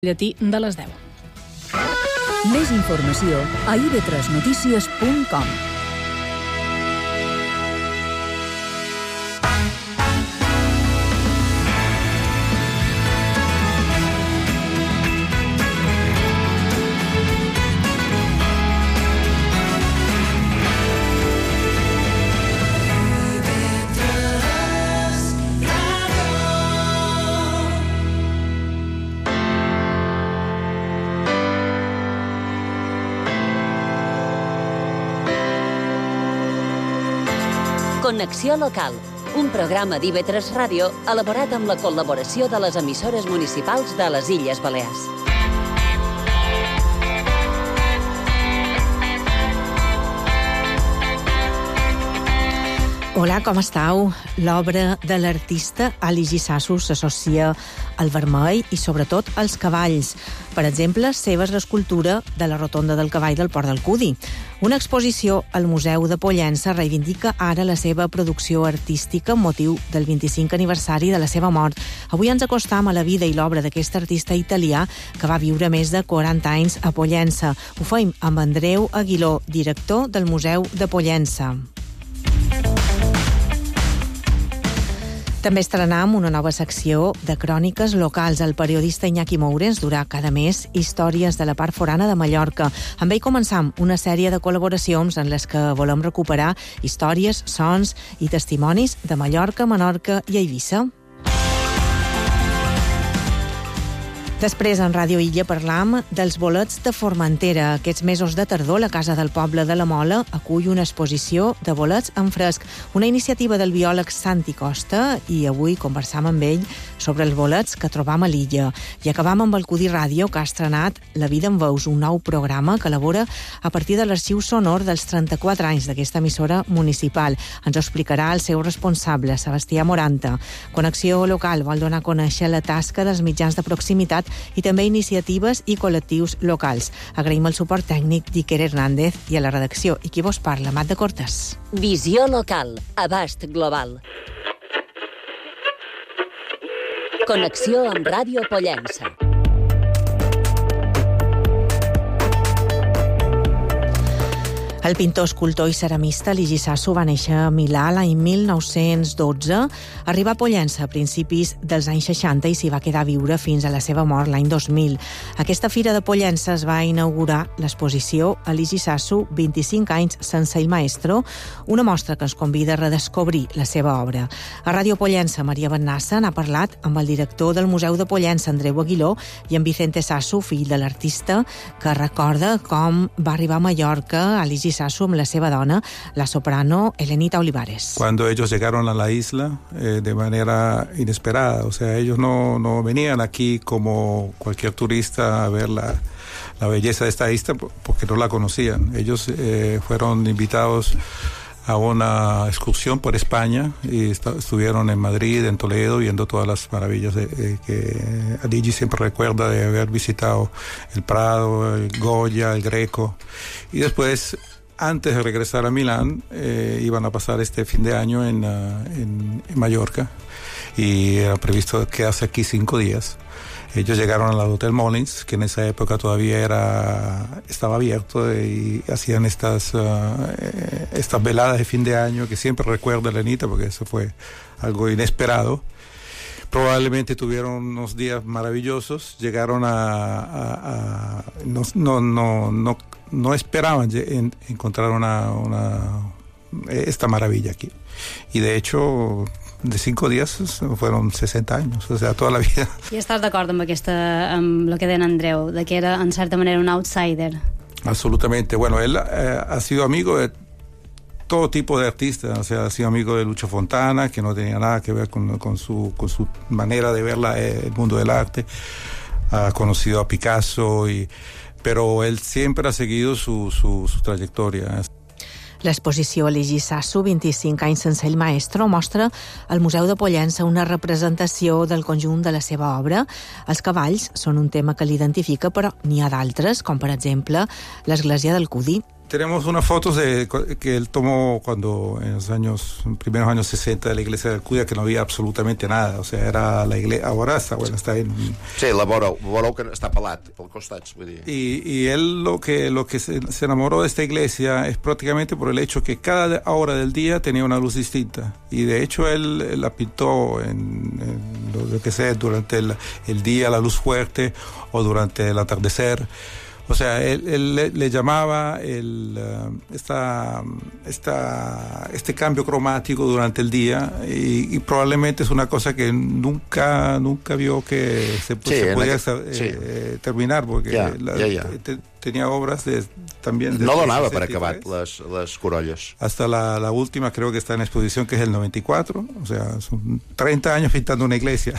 Llatí de les 10. Més informació a ib3notícies.com. Connexió local, un programa d'IB3 Ràdio elaborat amb la col·laboració de les emissores municipals de les Illes Balears. Hola, com estàu? L'obra de l'artista Ali Gissasso s'associa al vermell i sobretot als cavalls. Per exemple, seva és l'escultura de la Rotonda del Cavall del Port d'Alcúdia. Una exposició al Museu de Pollença reivindica ara la seva producció artística amb motiu del 25 aniversari de la seva mort. Avui ens acostam a la vida i l'obra d'aquest artista italià que va viure més de 40 anys a Pollença. Ho fem amb Andreu Aguiló, director del Museu de Pollença. També estrenam una nova secció de cròniques locals. El periodista Iñaki Moure ens durà cada mes històries de la part forana de Mallorca. Amb ell començam una sèrie de col·laboracions en les que volem recuperar històries, sons i testimonis de Mallorca, Menorca i Eivissa. Després, en Ràdio Illa, parlam dels bolets de Formentera. Aquests mesos de tardor, la Casa del Poble de la Mola acull una exposició de bolets en fresc, una iniciativa del biòleg Santi Costa, i avui conversam amb ell sobre els bolets que trobam a l'illa. I acabam amb el Cudi Ràdio, que ha estrenat La vida en veus, un nou programa que elabora a partir de l'arxiu sonor dels 34 anys d'aquesta emissora municipal. Ens ho explicarà el seu responsable, Sebastià Moranta. Connexió local vol donar a conèixer la tasca dels mitjans de proximitat i també iniciatives i col·lectius locals. Agraïm el suport tècnic d'Iker Hernández i a la redacció. I qui vos parla, Mat de Cortes. Visió local, abast global. Connexió amb Ràdio Pollença. El pintor, escultor i ceramista Ali Gissasso va néixer a Milà l'any 1912. Arribà a Pollença a principis dels anys 60 i s'hi va quedar a viure fins a la seva mort l'any 2000. Aquesta fira de Pollença es va inaugurar l'exposició Ali Gissasso 25 anys sense el maestro, una mostra que ens convida a redescobrir la seva obra. A Ràdio Pollença, Maria Bennassa n'ha parlat amb el director del Museu de Pollença, Andreu Aguiló, i amb Vicente Sasso, fill de l'artista, que recorda com va arribar a Mallorca Ali Gissasso amb la seva dona, la soprano Elenita Olivares. Cuando ellos llegaron a la isla de manera inesperada, o sea, ellos no venían aquí como cualquier turista a ver la belleza de esta isla porque no la conocían. Ellos fueron invitados a una excursión por España y estuvieron en Madrid, en Toledo, viendo todas las maravillas que Aligi siempre recuerda de haber visitado el Prado, el Goya, el Greco. Y después, antes de regresar a Milán, iban a pasar este fin de año en Mallorca y era previsto quedarse aquí 5 días. Ellos llegaron al Hotel Molins, que en esa época todavía estaba abierto, y hacían estas veladas de fin de año que siempre recuerda Elenita, porque eso fue algo inesperado. Probablemente tuvieron unos días maravillosos, llegaron no esperaban encontrar esta maravilla aquí. Y de hecho, de 5 días fueron 60 años, o sea, toda la vida. I estàs d'acord amb el que deia Andreu, de que era, en certa manera, un outsider? Absolutamente. Bueno, él ha sido amigo de todo tipo de artistas, o sea, ha sido amigo de Lucho Fontana, que no tenía nada que ver con su manera de ver el mundo del arte. Ha conocido a Picasso, pero él siempre ha seguido su trayectoria. L'exposició Ali Gissasso, 25 anys sense el maestro, mostra al Museu de Pollença una representació del conjunt de la seva obra. Els cavalls són un tema que l'identifica, però n'hi ha d'altres, com per exemple l'església del Cudi. Tenemos unas fotos que él tomó cuando en los primeros años 60 de la iglesia de Alcudia, que no había absolutamente nada, o sea, era la iglesia, ahora está en... Sí, la veureu que està pelat pel costat, vull dir. Y él lo que se enamoró de esta iglesia es prácticamente por el hecho que cada hora del día tenía una luz distinta, y de hecho él la pintó en lo que sea, durante el día la luz fuerte o durante el atardecer. O sea, él le llamaba este cambio cromático durante el día, y probablemente es una cosa que nunca vio que se podía terminar, porque tenía obras también... No donava per acabat les corolles. Hasta la última creo que está en exposición, que es el 94, o sea, son 30 años pintando una iglesia.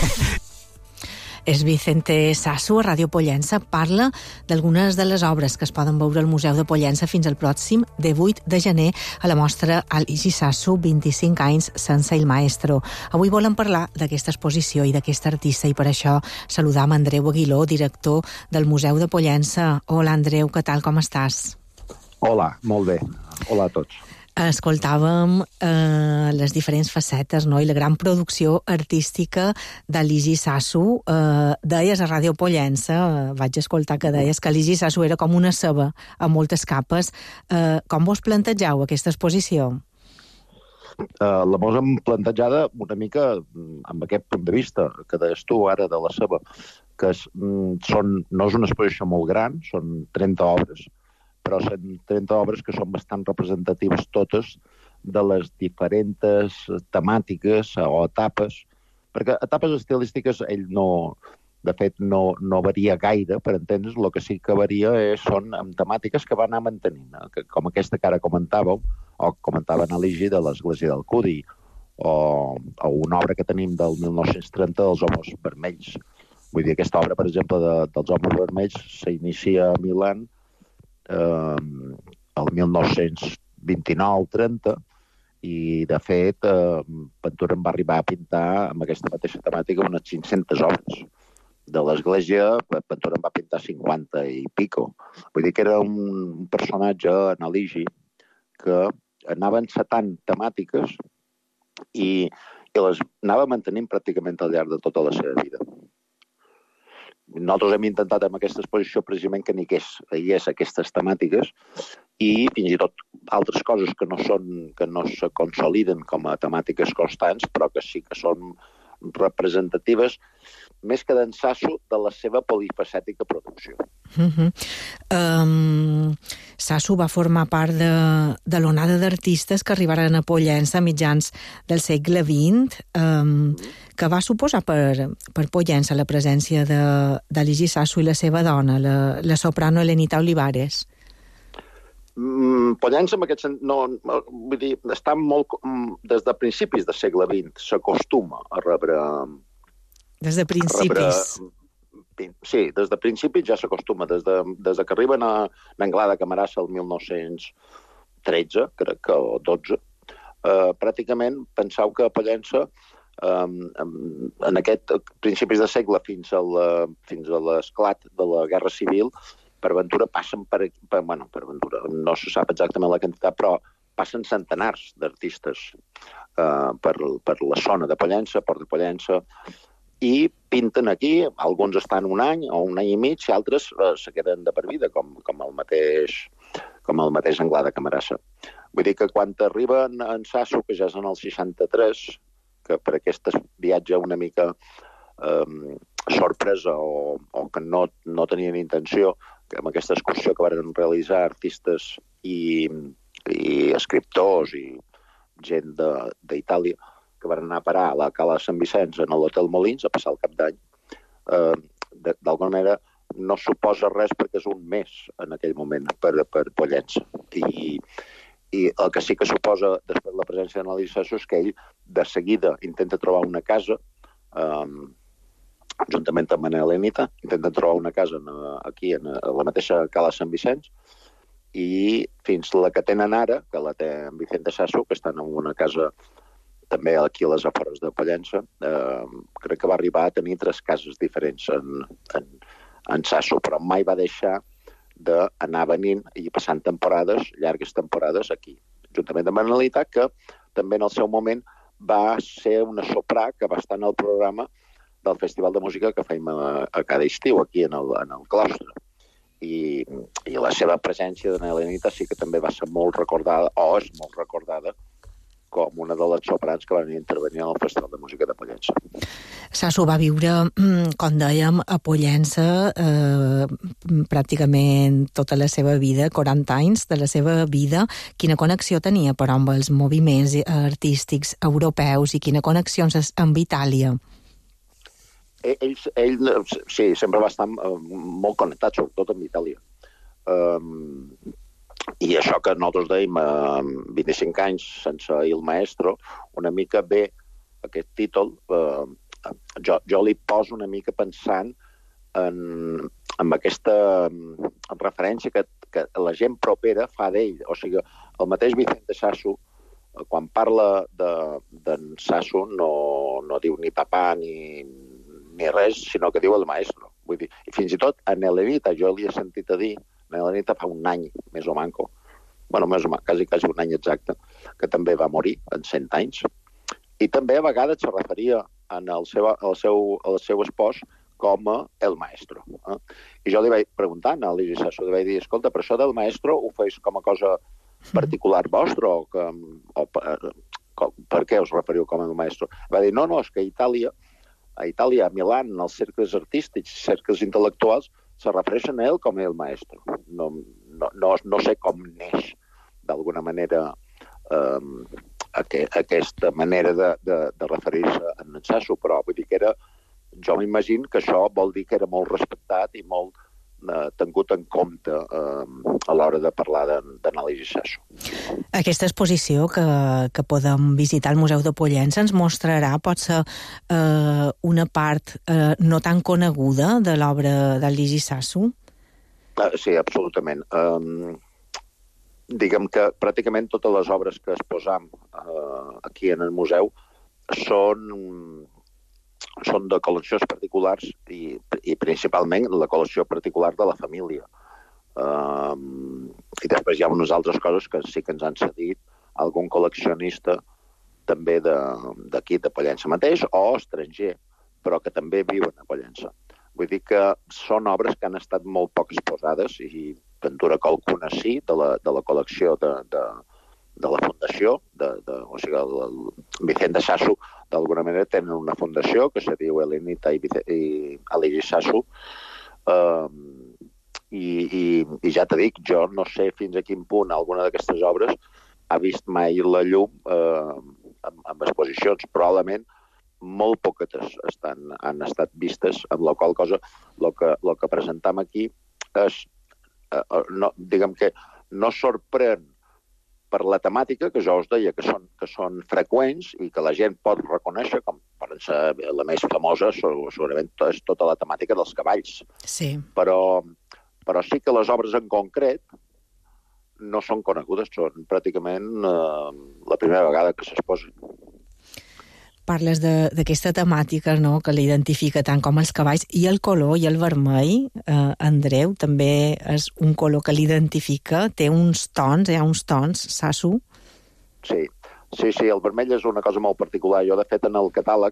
És Vicente Sasso, a Ràdio Pollença, parla d'algunes de les obres que es poden veure al Museu de Pollença fins al pròxim 18 de gener a la mostra Aligi Sasso, 25 anys sense el maestro. Avui volem parlar d'aquesta exposició i d'aquest artista, i per això saludam Andreu Aguiló, director del Museu de Pollença. Hola, Andreu, què tal, com estàs? Hola, molt bé. Hola a tots. Escoltàvem les diferents facetes, no? I la gran producció artística d'Aligi Sasso. Deies a Ràdio Pollença, vaig escoltar que deies que Aligi Sasso era com una ceba amb moltes capes. Com vos plantejeu aquesta exposició? La mos hem plantejada una mica amb aquest punt de vista que deies tu ara de la ceba, que no és una exposició molt gran, són 30 obres, però són 30 obres que són bastant representatives totes de les diferents temàtiques o etapes, perquè etapes estilístiques ell de fet no varia gaire, per entendre's. El que sí que varia són amb temàtiques que va anar mantenint, com aquesta que ara comentàveu, o comentaven a l'Igi de l'Església d'Alcudi, o una obra que tenim del 1930 dels Homes Vermells. Vull dir, aquesta obra, per exemple, dels Homes Vermells s'inicia a Milà el 1929-30, i de fet Ventura en va arribar a pintar amb aquesta mateixa temàtica unes 500 obres. De l'església Ventura en va pintar 50 i pico. Vull dir que era un personatge, en Aligi, que anava encetant temàtiques i les anava mantenint pràcticament al llarg de tota la seva vida. Nosaltres hem intentat amb aquesta exposició precisament que hi hagués aquestes temàtiques i fins i tot altres coses que no se consoliden com a temàtiques constants, però que sí que són representatives, més que d'en Sasso, de la seva polifacètica producció. Sasso va formar part de l'onada d'artistes que arribaren a Pollença a mitjans del segle XX. Que va suposar per Pollença la presència d'Aligi Sasso i la seva dona, la soprano Elenita Olivares? Pollença, en aquest sentit, vull dir, està molt... Des de principis del segle XX s'acostuma a rebre... Des de principis? Sí, des de principis ja s'acostuma. Des que arriben a Anglada de Camarasa el 1913, crec que, o 12, pràcticament penseu que a Pollença en aquest principis de segle fins a l'esclat de la Guerra Civil, per Ventura passen per Ventura, no se sap exactament la quantitat, però passen centenars d'artistes per la zona de Pollença, Port de Pollença, i pinten aquí. Alguns estan un any o un any i mig, i altres se queden de per vida, com el mateix Anglada de Camarasa. Vull dir que quan arriba en Sasso, que ja és en el 63, que per aquest viatge una mica sorpresa o que no tenien intenció, que amb aquesta excursió que van realitzar artistes i escriptors i gent d'Itàlia, que van anar a parar a la Cala Sant Vicenç en l'Hotel Molins a passar el cap d'any, d'alguna manera no suposa res perquè és un mes en aquell moment per Pollença. I el que sí que suposa després la presència d'Aligi Sasso és que ell de seguida intenta trobar una casa, juntament amb Manel Enita, intenten trobar una casa aquí, a la mateixa Cala Sant Vicenç, i fins la que tenen ara, que la té en Vicente Sasso, que estan en una casa també aquí a les afores de Pollença, crec que va arribar a tenir 3 cases diferents en Sasso, però mai va deixar d'anar venint i passant temporades, llargues temporades aquí, juntament amb Manelitat, que també en el seu moment va ser una soprà que va estar en el programa del Festival de Música que fèiem a cada estiu aquí en el claustre. I la seva presència de Nelenita sí que també va ser molt recordada, o és molt recordada, com una de les soprans que van intervenir en el Festival de Música de Pollença. Sasso va viure, com dèiem, a Pollença pràcticament tota la seva vida, 40 anys de la seva vida. Quina connexió tenia, però, amb els moviments artístics europeus i quina connexió amb Itàlia? Ell sí, sempre va estar molt connectat, sobretot amb Itàlia. I això que nosaltres dèiem 25 anys sense Il Maestro, una mica ve aquest títol, jo li poso una mica pensant en aquesta referència que la gent propera fa d'ell. O sigui, el mateix Vicente Sasso, quan parla d'en Sasso, no diu ni papà ni res, sinó que diu el maestro. Vull dir, i fins i tot a Nelenita, jo li he sentit a dir, Nelenita fa un any, més o manco, quasi un any exacte, que també va morir en 100 anys. I també a vegades se referia al seu espòs com a el maestro. I jo li vaig preguntar a Ligi Sasso, li vaig dir, escolta, però això del maestro ho feis com a cosa particular vostra o per què us referiu com a el maestro? Va dir, no, és que a Itàlia, a Milà, en els cercles artístics i cercles intel·lectuals, se refereixen a ell com el maestro. No sé com neix, d'alguna manera, aquesta manera de referir-se a en Sasso, però vull dir que jo m'imagino que això vol dir que era molt respectat i molt tingut en compte a l'hora de parlar d'anàlisi Sasso. Aquesta exposició que podem visitar al Museu de Pollença ens mostrarà, potser, una part no tan coneguda de l'obra d'Aligi Sasso? Sí, absolutament. Diguem que pràcticament totes les obres que exposam aquí en el museu són de col·leccions particulars i principalment la col·lecció particular de la família. I després hi ha unes altres coses que sí que ens han cedit algun col·leccionista també d'aquí, de Pollença mateix, o estranger, però que també viuen a Pollença. Vull dir que són obres que han estat molt poc exposades i pintura que alguna sí, de la col·lecció de la fundació, o sigui, el Vicente Sasso, d'alguna manera tenen una fundació que se diu Elenita i Aligi Sasso, i ja t'he dit, jo no sé fins a quin punt alguna d'aquestes obres ha vist mai la llum amb exposicions. Probablement molt poquetes han estat vistes, amb la qual cosa el que presentam aquí és, diguem que no sorprèn per la temàtica, que jo us deia que són freqüents i que la gent pot reconèixer, com per ser la més famosa, segurament és tota la temàtica dels cavalls. Sí. Però sí que les obres en concret no són conegudes, són pràcticament la primera vegada que s'exposen. Parles d'aquesta temàtica, no?, que l'identifica tant com els cavalls, i el color i el vermell, Andreu, també és un color que l'identifica, té uns tons, hi ha uns tons, Sasso? Sí, el vermell és una cosa molt particular. Jo, de fet, en el catàleg,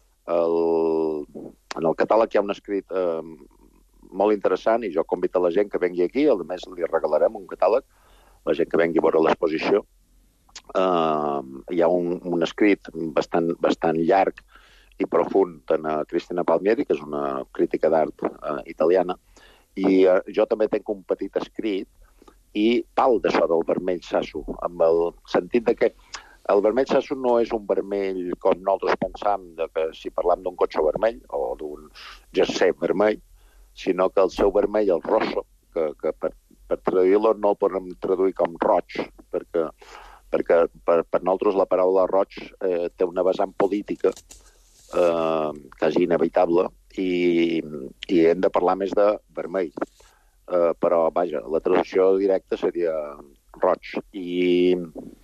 hi ha un escrit molt interessant, i jo convido a la gent que vengui aquí, a més li regalarem un catàleg, la gent que vengui a veure l'exposició. Hi ha un escrit bastant llarg i profund de Cristina Palmieri, que és una crítica d'art italiana, i jo també tinc un petit escrit i parlo d'això del vermell Sasso, amb el sentit de que el vermell Sasso no és un vermell com nosaltres pensam, que si parlam d'un cotxe vermell o d'un jersei vermell, sinó que el seu vermell, el rosso, que per traduir-lo no el podem traduir com roig, perquè per nosaltres la paraula roig té una vessant política quasi inevitable i hem de parlar més de vermell. Però, vaja, la traducció directa seria roig. I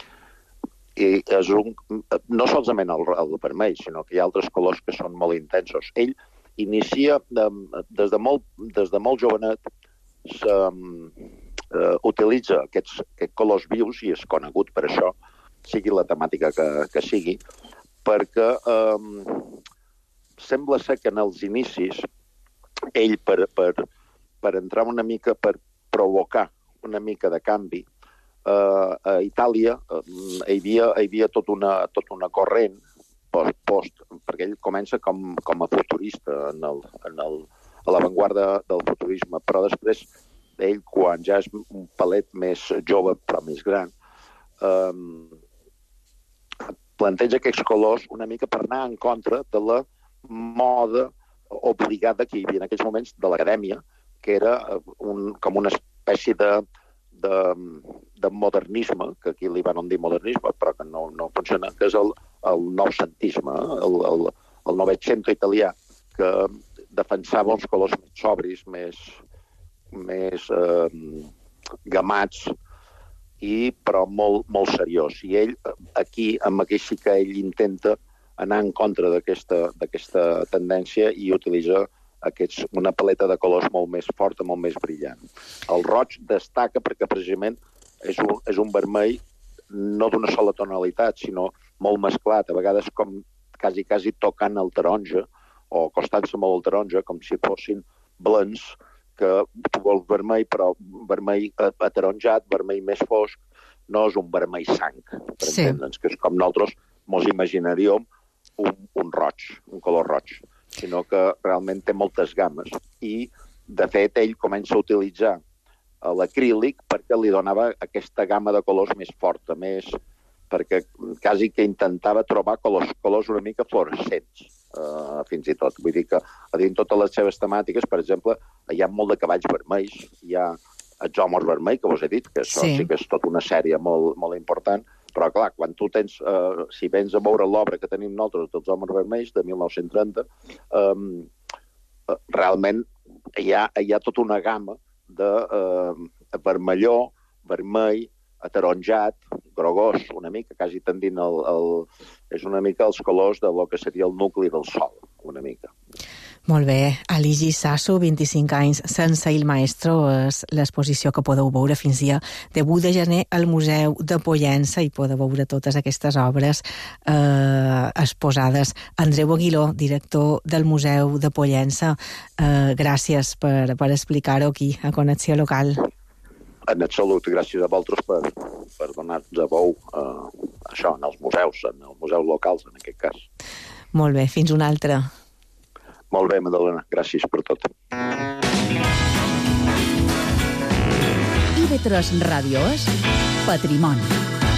és no solament el vermell, sinó que hi ha altres colors que són molt intensos. Ell inicia des de molt jovenet utilitza aquests colors vius, i és conegut per això, sigui la temàtica que sigui, perquè sembla ser que en els inicis ell, per entrar una mica, per provocar una mica de canvi, a Itàlia hi havia tot una corrent post, perquè ell comença com a futurista a l'avantguarda del futurisme, però després ell, quan ja és un palet més jove però més gran, planteja aquests colors una mica per anar en contra de la moda obligada que hi havia en aquells moments de l'acadèmia, que era com una espècie de modernisme, que aquí li van dir modernisme, però que no funciona, que és el noucentisme, el Novecento italià, que defensava uns colors més sobris, més gamats, però molt seriós. I ell, aquí sí que ell intenta anar en contra d'aquesta tendència i utilitza una paleta de colors molt més forta, molt més brillant. El roig destaca perquè precisament és un vermell no d'una sola tonalitat, sinó molt mesclat, a vegades com quasi tocant el taronja, o acostant-se molt al taronja, com si fossin blends, que tu vols vermell, però vermell ataronjat, vermell més fosc, no és un vermell sang, per entendre'ns, que és com nosaltres mos imaginaríem un roig, un color roig, sinó que realment té moltes gammes. I, de fet, ell comença a utilitzar l'acrílic perquè li donava aquesta gamma de colors més forta, perquè quasi que intentava trobar colors una mica fluorescents, fins i tot. Vull dir que a dins totes les seves temàtiques, per exemple, hi ha molt de cavalls vermells, hi ha els homes vermells, que vos he dit, que això sí que és tota una sèrie molt important, però clar, quan tu tens, si vens a veure l'obra que tenim nosaltres dels homes vermells, de 1930, realment hi ha tota una gamma de vermelló, vermell, ataronjat, grogós, una mica, quasi tendint és una mica els colors de lo que seria el nucli del sol, una mica. Molt bé. Aligi Sasso, 25 anys sense il maestro, és l'exposició que podeu veure fins dia 18 de gener al Museu de Pollença, i podeu veure totes aquestes obres exposades. Andreu Aguiló, director del Museu de Pollença, gràcies per explicar-ho aquí a Connexió Local. En absolut, gràcies a vosaltres per donar-nos a veu això, en els museus locals, en aquest cas. Molt bé, fins una altra. Molt bé, Madalena, gràcies per tot. IB3 Ràdio és Patrimoni.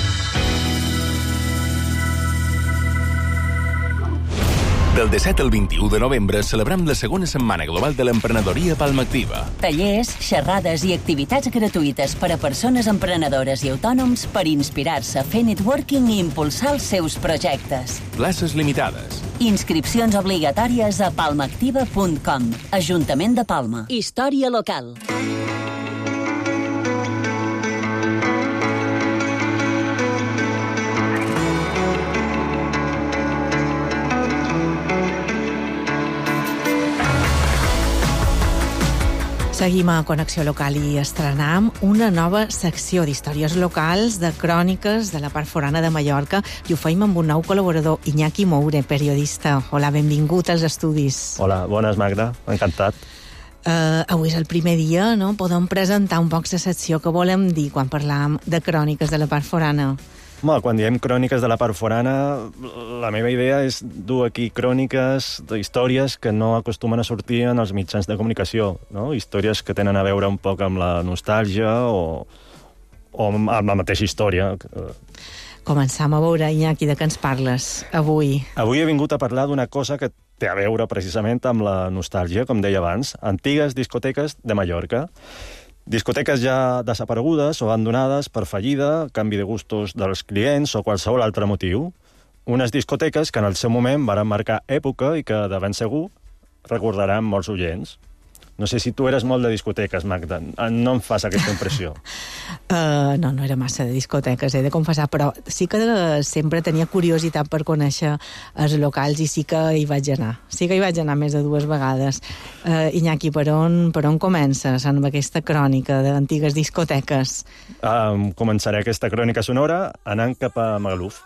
Del 17 al 21 de novembre celebrem la segona setmana global de l'emprenedoria Palma Activa. Tallers, xerrades i activitats gratuïtes per a persones emprenedores i autònoms per inspirar-se, fer networking i impulsar els seus projectes. Places limitades. Inscripcions obligatòries a palmaactiva.com. Ajuntament de Palma. Història local. Seguim a Connexió Local i estrenam una nova secció d'històries locals, de cròniques de la part forana de Mallorca, i ho feim amb un nou col·laborador, Iñaki Moure, periodista. Hola, benvingut als estudis. Hola, bones, Magda, encantat. Avui és el primer dia, no? Podem presentar un poc la secció que volem dir quan parlam de cròniques de la part forana. Quan diem cròniques de la part forana, la meva idea és dur aquí cròniques d'històries que no acostumen a sortir en els mitjans de comunicació, no? Històries que tenen a veure un poc amb la nostàlgia o amb la mateixa història. Començam a veure, Iñaki, de què ens parles avui? Avui he vingut a parlar d'una cosa que té a veure precisament amb la nostàlgia, com deia abans, antigues discoteques de Mallorca. Discoteques ja desaparegudes o abandonades per fallida, canvi de gustos dels clients o qualsevol altre motiu. Unes discoteques que en el seu moment varen marcar època i que de ben segur recordaran molts oients. No sé si tu eres molt de discoteques, Magda. No em fas aquesta impressió. No era massa de discoteques, he de confessar, però sí que sempre tenia curiositat per conèixer els locals i sí que hi vaig anar. Sí que hi vaig anar més de 2 vegades. Iñaki, per on comences amb aquesta crònica d'antigues discoteques? Començaré aquesta crònica sonora anant cap a Magaluf.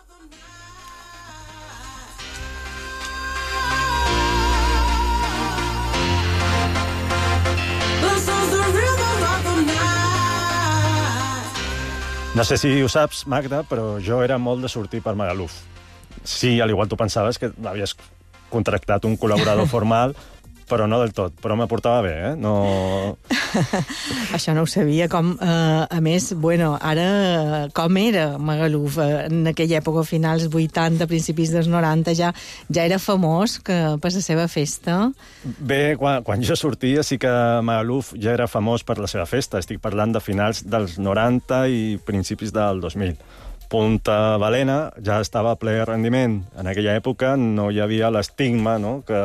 No sé si ho saps, Magda, però jo era molt de sortir per Magaluf. Sí, al igual tu pensaves que havies contractat un col·laborador formal, però no del tot. Però me portava bé, No... Això no ho sabia. A més, ara, com era Magaluf? En aquella època, finals 80, principis dels 90, ja era famós per la seva festa? Bé, quan jo sortia sí que Magaluf ja era famós per la seva festa. Estic parlant de finals dels 90 i principis del 2000. Punta Balena ja estava a ple rendiment. En aquella època no hi havia l'estigma,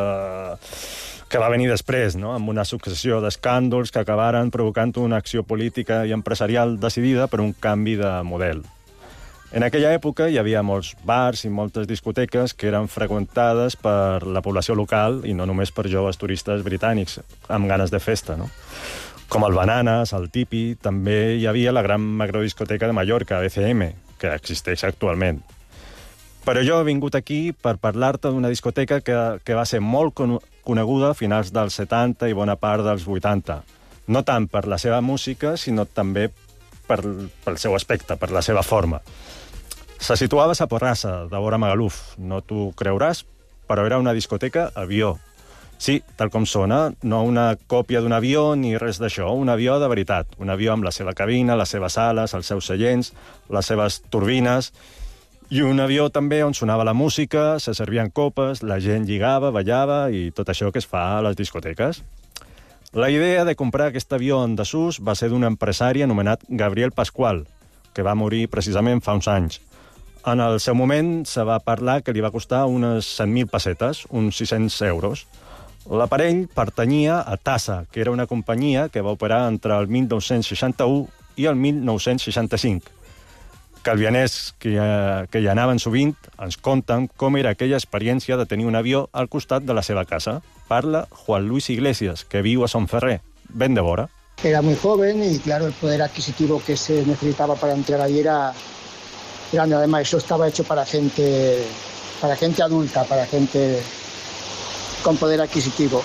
que va venir després, amb una successió d'escàndols que acabaren provocant una acció política i empresarial decidida per un canvi de model. En aquella època hi havia molts bars i moltes discoteques que eren freqüentades per la població local i no només per joves turistes britànics amb ganes de festa, Com el Bananes, el Tipi, també hi havia la gran macrodiscoteca de Mallorca, BCM, que existeix actualment. Però jo he vingut aquí per parlar-te d'una discoteca que va ser molt coneguda a finals dels 70 i bona part dels 80. No tant per la seva música, sinó també pel seu aspecte, per la seva forma. Se situava a Porrassa, de vora Magaluf. No t'ho creuràs, però era una discoteca avió. Sí, tal com sona, no una còpia d'un avió ni res d'això, un avió de veritat. Un avió amb la seva cabina, les seves sales, els seus seients, les seves turbines... I un avió també on sonava la música, se servien copes, la gent lligava, ballava i tot això que es fa a les discoteques. La idea de comprar aquest avió en desús va ser d'un empresari anomenat Gabriel Pascual, que va morir precisament fa uns anys. En el seu moment se va parlar que li va costar unes 100.000 pessetes, uns 600 euros. L'aparell pertanyia a TASA, que era una companyia que va operar entre el 1961 i el 1965. Calvianers que hi anaven sovint ens conten com era aquella experiència de tenir un avió al costat de la seva casa. Parla Juan Luis Iglesias, que viu a Son Ferrer, ben de vora. Era muy joven y, claro, el poder adquisitivo que se necesitaba para entrar allí era grande. Además, eso estaba hecho para gente adulta, para gente con poder adquisitivo.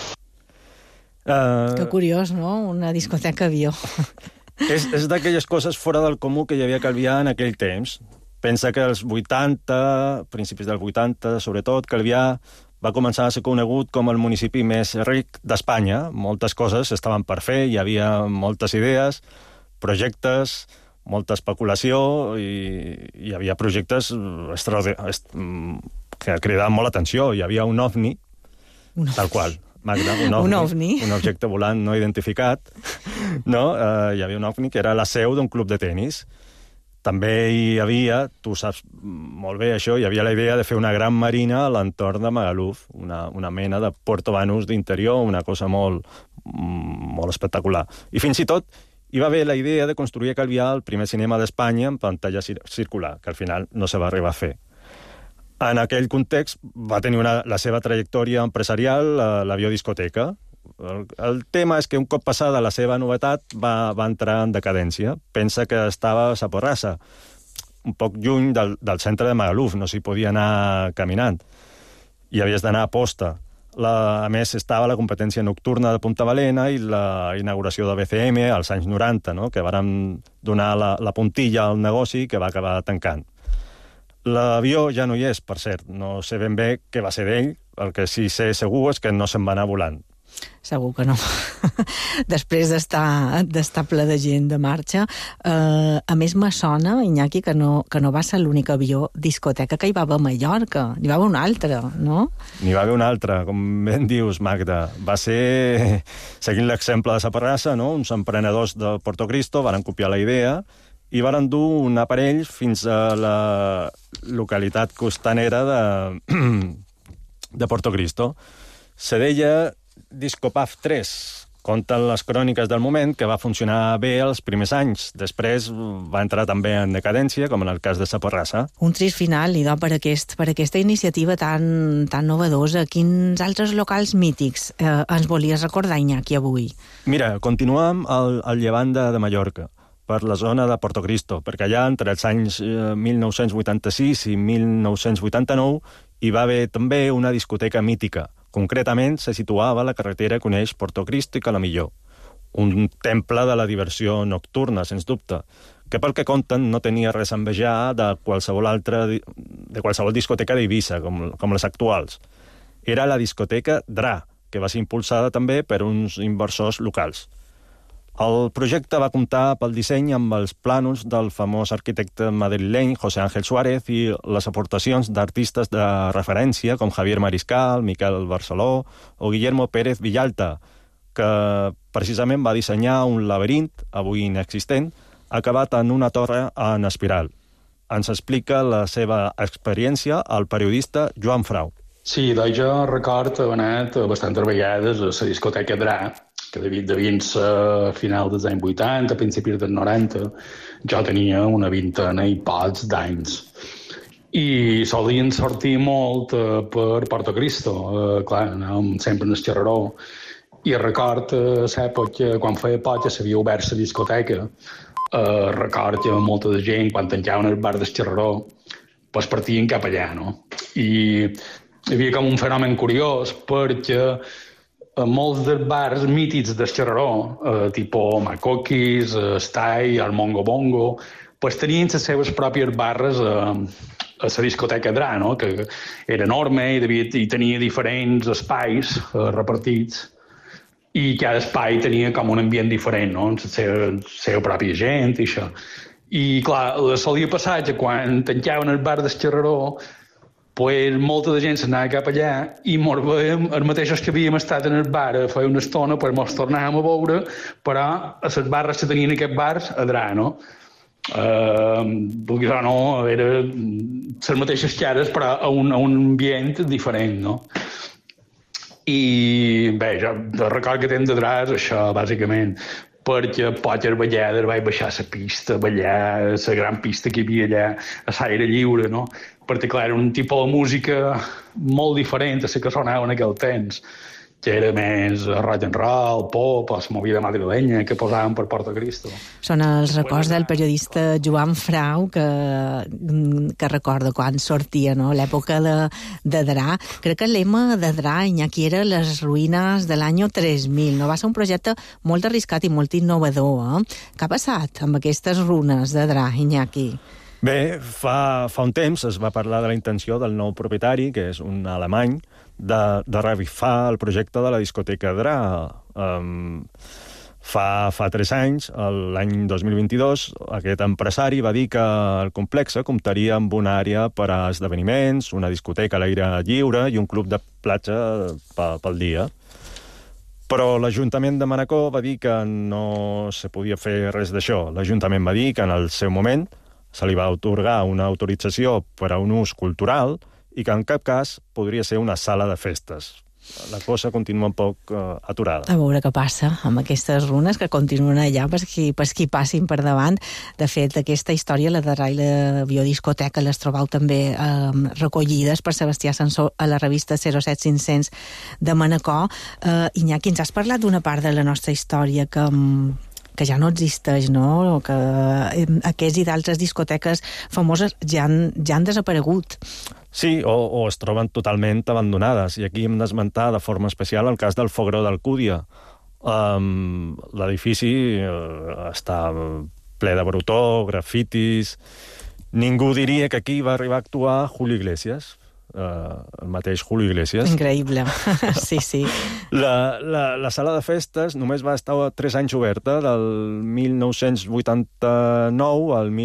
Que curiós, no? Una discoteca avió. És d'aquelles coses fora del comú que hi havia a Calvià en aquell temps. Pensa que als 80, principis del 80, sobretot, Calvià va començar a ser conegut com el municipi més ric d'Espanya. Moltes coses estaven per fer, hi havia moltes idees, projectes, molta especulació, i hi havia projectes que cridaven molt l'atenció. Hi havia un ovni, tal qual. Magda, un ovni. Un objecte volant no identificat. Hi havia un ovni que era la seu d'un club de tenis. També hi havia, tu saps molt bé això, hi havia la idea de fer una gran marina a l'entorn de Magaluf, una mena de Puerto Banús d'interior, una cosa molt espectacular. I fins i tot hi va haver la idea de construir a Calvià el primer cinema d'Espanya en pantalla circular, que al final no se va arribar a fer. En aquell context va tenir la seva trajectòria empresarial l'aviodiscoteca. El tema és que un cop passada la seva novetat va entrar en decadència. Pensa que estava a Porrassa, un poc lluny del centre de Magaluf, no s'hi podia anar caminant. I havies d'anar a posta. A més, estava la competència nocturna de Punta Balena i la inauguració de BCM als anys 90, que varen donar la puntilla al negoci que va acabar tancant. L'avió ja no hi és, per cert. No sé ben bé què va ser d'ell. El que sí sé segur és que no se'n va anar volant. Segur que no. Després d'estar ple de gent de marxa. A més, me sona, Iñaki, que no va ser l'únic avió discoteca que hi va haver a Mallorca. N'hi va haver un altre, no? N'hi va haver un altre, com ben dius, Magda. Va ser, seguint l'exemple de Saparrassa, uns emprenedors de Porto Cristo varen copiar la idea i varen dur un aparell fins a la localitat costanera de Porto Cristo. Se deia Discopaf 3, Conten les cròniques del moment que va funcionar bé els primers anys. Després va entrar també en decadència, com en el cas de Saporrassa. Un trist final, idò, per aquesta iniciativa tan novedosa. Quins altres locals mítics ens volies recordar, Iñaki, avui? Mira, continuem al llevant de Mallorca, per la zona de Portocristo, perquè allà entre els anys 1986 i 1989 hi va haver també una discoteca mítica. Concretament, se situava a la carretera que uneix Portocristo i Calamilló. Un temple de la diversió nocturna, sens dubte, que pel que conten no tenia res a envejar de qualsevol discoteca d'Eivissa, com les actuals. Era la discoteca DRA, que va ser impulsada també per uns inversors locals. El projecte va comptar pel disseny amb els plànols del famós arquitecte madrileny José Ángel Suárez i les aportacions d'artistes de referència com Javier Mariscal, Miquel Barceló o Guillermo Pérez Villalta, que precisament va dissenyar un laberint, avui inexistent, acabat en una torre en espiral. Ens explica la seva experiència el periodista Joan Frau. Sí, doncs jo record haver anat bastantes vegades a la discoteca DRA, que devien ser a final dels anys 80, a principis dels 90. Jo tenia una vintena i pocs d'anys. I solien sortir molt per Portocristo. Clar, anàvem sempre en el xerreró. I record l'època, quan feia poc, que s'havia obert la discoteca. Record que molta de gent, quan tancaven el bar del xerreró, pues partien cap allà, no? I hi havia com un fenomen curiós, perquè molts dels bars mítics del xerreró, tipus Macoquis, Stai, el Mongo Bongo, pues tenien les seves pròpies barres a la discoteca DRA, no? Que era enorme i tenia diferents espais repartits, i cada espai tenia com un ambient diferent, no? Amb la seva pròpia gent i això. I clar, solia passar que quan tancaven el bar del xerreró, pues molta de gent s'anava cap allà i mos veiem, els mateixos que havíem estat en el bar a fer una estona, pues mos tornàvem a veure, però a les barres que tenien aquests bars a DRA, no? Perquè no, eren les mateixes cares, però a un ambient diferent, no? I bé, jo record que temps de DRA és això, bàsicament, perquè poques ballades vaig baixar a la pista, ballar a la gran pista que hi havia allà, a l'aire lliure, no? Perquè, clar, era un tipus de música molt diferent a la que sonava en aquell temps, que era més rock and roll, pop, o la movida madrilenya que posaven per Portocristo. Són els records del periodista Joan Frau, que recorda quan sortia, no?, l'època de DRA. Crec que el lema de DRA, Iñaki, era les ruïnes de l'any 3000. No va ser un projecte molt arriscat i molt innovador, eh? Què ha passat amb aquestes runes de DRA, Iñaki? Bé, fa un temps es va parlar de la intenció del nou propietari, que és un alemany, de revifar el projecte de la discoteca DRA. Fa 3 anys, l'any 2022, aquest empresari va dir que el complex comptaria amb una àrea per a esdeveniments, una discoteca a l'aire lliure i un club de platja pel dia. Però l'Ajuntament de Manacor va dir que no se podia fer res d'això. L'Ajuntament va dir que en el seu moment se li va atorgar una autorització per a un ús cultural i que en cap cas podria ser una sala de festes. La cosa continua un poc aturada. A veure què passa amb aquestes runes que continuen allà per qui passin per davant. De fet, aquesta història, la de la biodiscoteca, les trobau també recollides per Sebastià Sansó a la revista 07500 de Manacor. Iñaki, ens has parlat d'una part de la nostra història que ja no existeix, no? Que aquests i d'altres discoteques famoses ja han desaparegut. Sí, o es troben totalment abandonades. I aquí hem d'esmentar de forma especial el cas del Fogró d'Alcúdia. L'edifici està ple de brutó, grafitis... Ningú diria que aquí va arribar a actuar Julio Iglesias, el mateix Julio Iglesias. Increïble, sí. La sala de festes només va estar 3 anys oberta, del 1989 al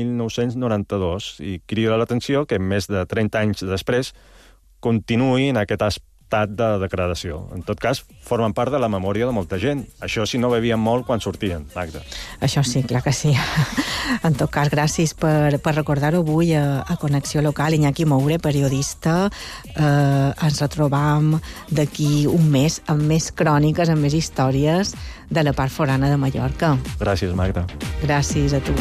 1992, i crida l'atenció que més de 30 anys després continuï en aquest estat de degradació. En tot cas, formen part de la memòria de molta gent. Això si no bevien molt quan sortien, Magda. Això sí, clar que sí. En tot cas, gràcies per recordar-ho avui a Connexió Local. Iñaki Moure, periodista. Ens retrobam d'aquí un mes amb més cròniques, amb més històries de la part forana de Mallorca. Gràcies, Magda. Gràcies a tu.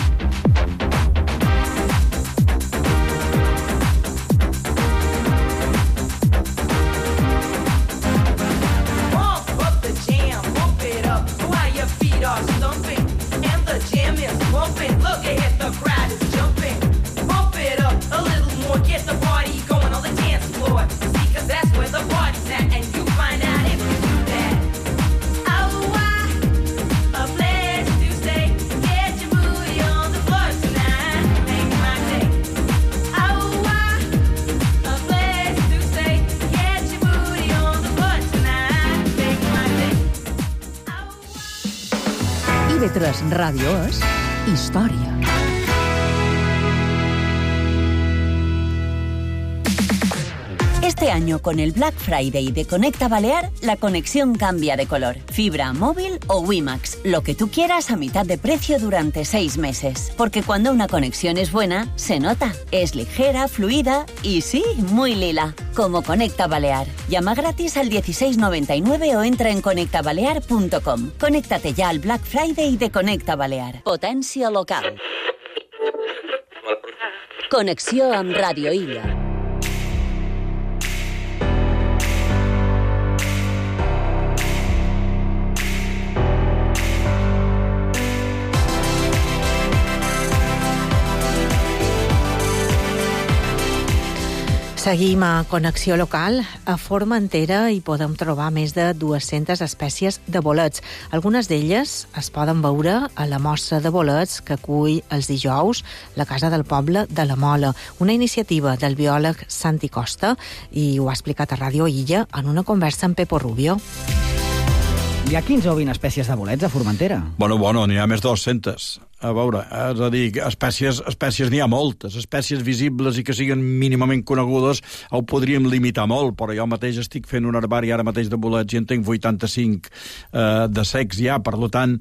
IB3 Radio es Història. Este año, con el Black Friday de Conecta Balear, la conexión cambia de color. Fibra, móvil o WiMAX, lo que tú quieras a mitad de precio durante 6 meses. Porque cuando una conexión es buena, se nota. Es ligera, fluida y sí, muy lila. Como Conecta Balear. Llama gratis al 1699 o entra en conectabalear.com. Conéctate ya al Black Friday de Conecta Balear. Potència local. Connexió amb Radio Illa. Seguim a Connexió Local. A Formentera hi podem trobar més de 200 espècies de bolets. Algunes d'elles es poden veure a la mostra de bolets que acull els dijous la Casa del Poble de la Mola, una iniciativa del biòleg Santi Costa, i ho ha explicat a Ràdio Illa en una conversa amb Pepo Rubio. Hi ha 15 o 20 espècies de bolets a Formentera? Bueno, n'hi ha més de 200. A veure, és a dir, espècies n'hi ha moltes. Espècies visibles i que siguin mínimament conegudes ho podríem limitar molt, però jo mateix estic fent un herbari ara mateix de bolets i en tenc 85 de secs ja, per tant,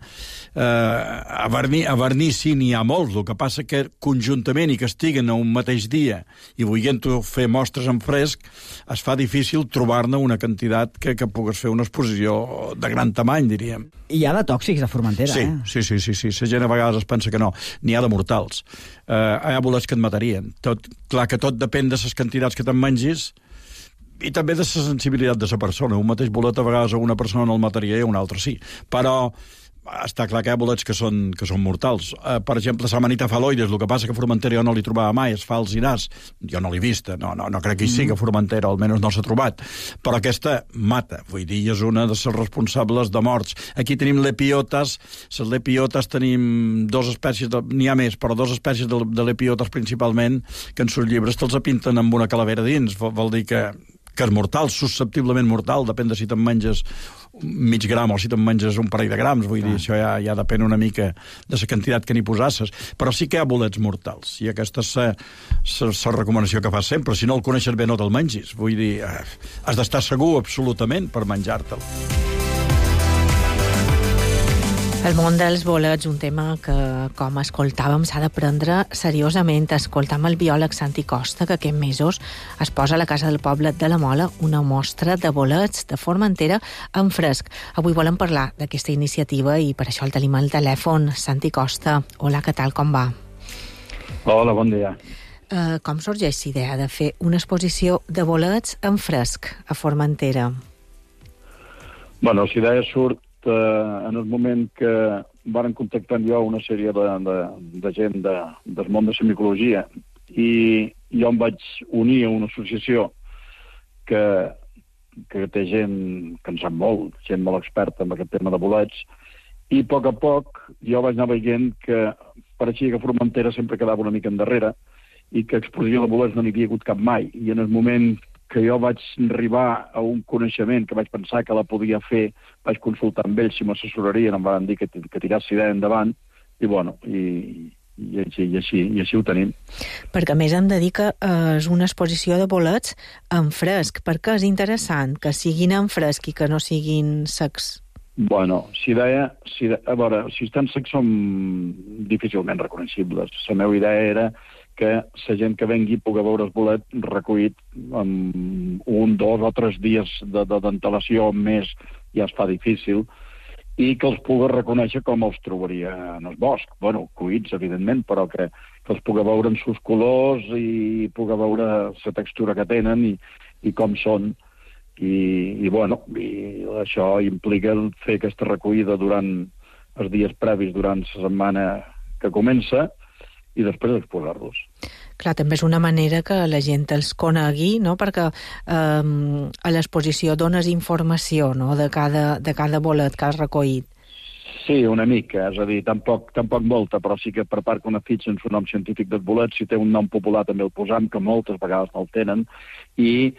a vernici n'hi ha molts. El que passa que conjuntament i que estiguen a un mateix dia i volent fer mostres en fresc, es fa difícil trobar-ne una quantitat que pogués fer una exposició de gran tamany, diríem. Hi ha de tòxics a Formentera, sí, eh? Sí. La gent a vegades es pensa que no. N'hi ha de mortals. Hi ha bolets que et matarien. Clar que tot depèn de les quantitats que te'n mengis i també de la sensibilitat de la persona. Un mateix bolet a vegades a una persona no el mataria i a una altra sí. Però està clar que hi ha bolets que són mortals. Per exemple, l'Amanita phalloides, el que passa que a Formentera jo no l'hi trobava mai, és fals i nas. Jo no l'he vista, no crec que hi sigui a Formentera, almenys no s'ha trobat. Però aquesta mata, vull dir, és una de les responsables de morts. Aquí tenim l'epiotes, les lepiotes tenim dues espècies, n'hi ha més, però dues espècies de lepiotes principalment, que en sus llibres te'ls pinten amb una calavera dins. Vol dir que és mortal, susceptiblement mortal, depèn de si te'n menges mig gram o si te'n menges un parell de grams, vull dir, això ja depèn una mica de la quantitat que n'hi posasses, però sí que hi ha bolets mortals, i aquesta és la recomanació que fas sempre. Si no el coneixes bé, no te'l mengis, vull dir, has d'estar segur absolutament per menjar-te'l. El món dels bolets, un tema que, com escoltàvem, s'ha de prendre seriosament. Escoltam el biòleg Santi Costa, que aquests mesos es posa a la Casa del Poble de la Mola una mostra de bolets de Formentera en fresc. Avui volem parlar d'aquesta iniciativa i per això el tenim al telèfon. Santi Costa, hola, què tal, com va? Hola, bon dia. Com sorgeix l'idea de fer una exposició de bolets en fresc a Formentera? Bueno, l'idea surt en el moment que varen contactar jo una sèrie de gent del món de la micologia i jo em vaig unir a una associació que té gent que en sap molt, gent molt experta en aquest tema de bolets, i a poc jo vaig anar veient que pareixia que Formentera sempre quedava una mica endarrere i que exposició de bolets no n'hi havia hagut cap mai, i en el moment que jo vaig arribar a un coneixement que vaig pensar que la podia fer, vaig consultar amb ells si m'assessorarien, em van dir que tirés l'idea endavant, i I així ho tenim. Perquè a més hem de dir que és una exposició de bolets en fresc. Per què és interessant que siguin en fresc i que no siguin secs? Bueno, a veure, si estan secs són difícilment reconeixibles. La meva idea era que la gent que vengui pugui veure el bolet recollit amb 1, 2 o 3 dies d'antelació més ja es fa difícil, i que els pugui reconèixer com els trobaria en el bosc. Bueno, cuits, evidentment, però que els pugui veure en sus colors i pugui veure la textura que tenen i com són. I això implica fer aquesta recollida durant els dies previs, durant la setmana que comença, i després exposar-los. Clar, també és una manera que la gent els conegui, no? Perquè a l'exposició dones informació, no?, de cada bolet que has recollit. Sí, una mica, és a dir, tampoc molta, però sí que per part que una fitxa en el nom científic del bolet, si té un nom popular també el posam, que moltes vegades no el tenen, i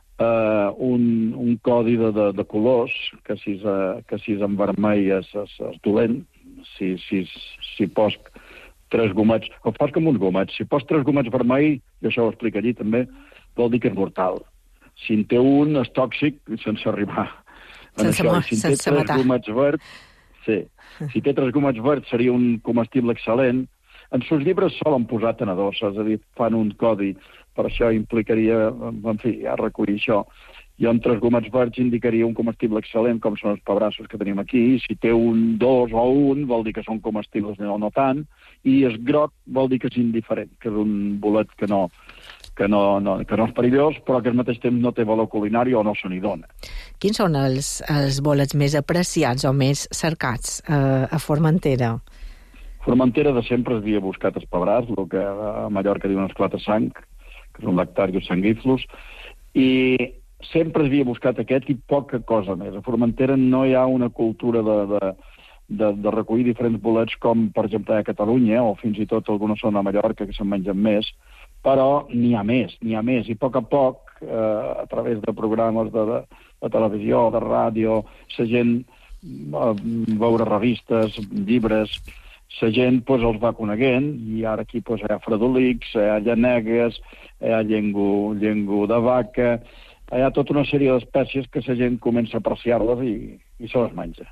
un codi de colors, que si és en vermell és dolent, si pos 3 gomets, ho fas com uns gomets. Si pos 3 gomets vermell, i això ho explica allí també, vol dir que és mortal. Si en té un, és tòxic sense arribar a això. Si en té 3 gomets verds, sí. Si té 3 gomets verds seria un comestible excel·lent. En sus llibres solen posar tenedors, és a dir, fan un codi, per això implicaria, en fi, ja recollir això. Jo amb 3 gomets verds indicaria un comestible excel·lent, com són els pebrassos que tenim aquí. Si té un, 2 o 1, vol dir que són comestibles no tant, i el groc vol dir que és indiferent, que és un bolet que no és perillós, però que al mateix temps no té valor culinari o no se n'hi dona. Quins són els bolets més apreciats o més cercats a Formentera? Formentera de sempre havia buscat els pebrars, el que a Mallorca diuen esclata-sang, que és un lactarius sanguiflus, i sempre havia buscat aquest i poca cosa més. A Formentera no hi ha una cultura de recollir diferents bolets com, per exemple, a Catalunya, o fins i tot alguna zona a Mallorca, que se'n mengen més, però n'hi ha més. I a poc, a través de programes de televisió, de ràdio, la gent veure revistes, llibres, la gent els va coneguent, i ara aquí hi ha fredolics, hi ha llanegues, hi ha llengua de vaca, hi ha tota una sèrie d'espècies que la gent comença a apreciar-les i se les menja.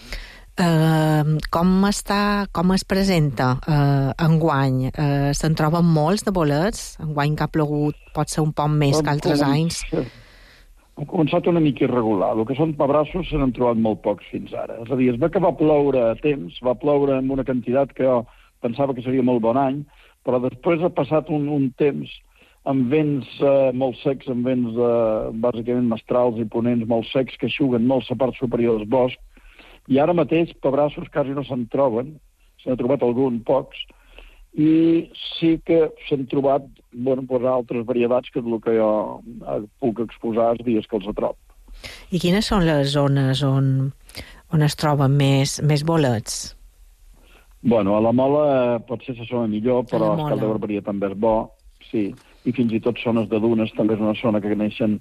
Com es presenta enguany? Se'n troben molts de bolets? Enguany que ha plogut pot ser un poc més que altres anys? Hem començat una mica irregular. El que són pebrassos se n'han trobat molt pocs fins ara. És a dir, es ve que va ploure a temps, va ploure amb una quantitat que jo pensava que seria molt bon any, però després ha passat un temps amb vents molt secs, amb vents bàsicament mestrals i ponents molt secs que eixuguen molt la part superior del bosc, i ara mateix pebrassos quasi no se'n troben, se n'ha trobat pocs, i sí que s'han trobat altres varietats que és el que jo puc exposar els dies que els trobo. I quines són les zones on es troben més bolets? Bueno, a la Mola potser se sona millor, però a Escal de Barberia també és bo, sí, i fins i tot zones de dunes també és una zona que neixen,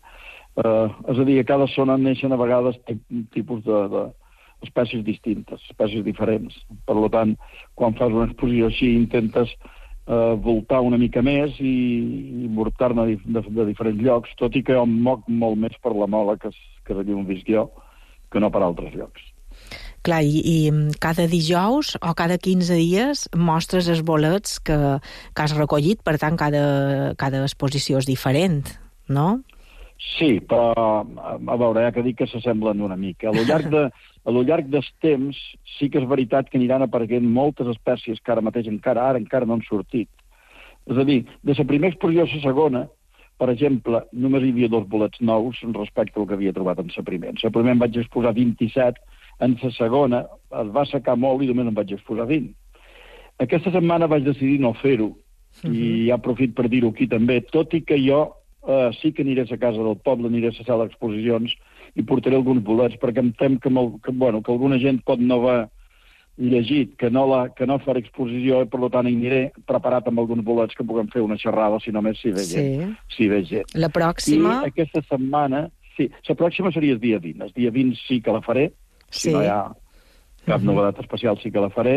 és a dir, a cada zona neixen a vegades tipus d'espècies distintes, espècies diferents. Per tant, quan fas una exposició així intentes voltar una mica més i portar-ne de diferents llocs, tot i que jo em moc molt més per la Mola, que és allí on visc jo, que no per altres llocs. Clar, i cada dijous o cada 15 dies mostres els bolets que has recollit, per tant, cada exposició és diferent, no? Sí, però, a veure, que dir que s'assemblen una mica. A lo llarg dels temps, sí que és veritat que aniran apareixent moltes espècies que ara mateix encara no han sortit. És a dir, de la primera exposició a la segona, per exemple, només hi havia 2 bolets nous respecte al que havia trobat en la primera. En la primera em vaig exposar 27, en la segona es va assecar molt i només em vaig exposar 20. Aquesta setmana vaig decidir no fer-ho, i aprofito per dir-ho aquí també, tot i que jo sí que aniré a casa del poble, aniré a la sala d'exposicions i portaré alguns bolets, perquè em tem que alguna gent pot no haver llegit, que no faré exposició, i per tant hi aniré preparat amb alguns bolets que puguem fer una xerrada, si només si ve gent. La pròxima? I aquesta setmana, sí, la pròxima seria el dia 20. El dia 20 sí que la faré, si no hi ha cap novetat especial sí que la faré,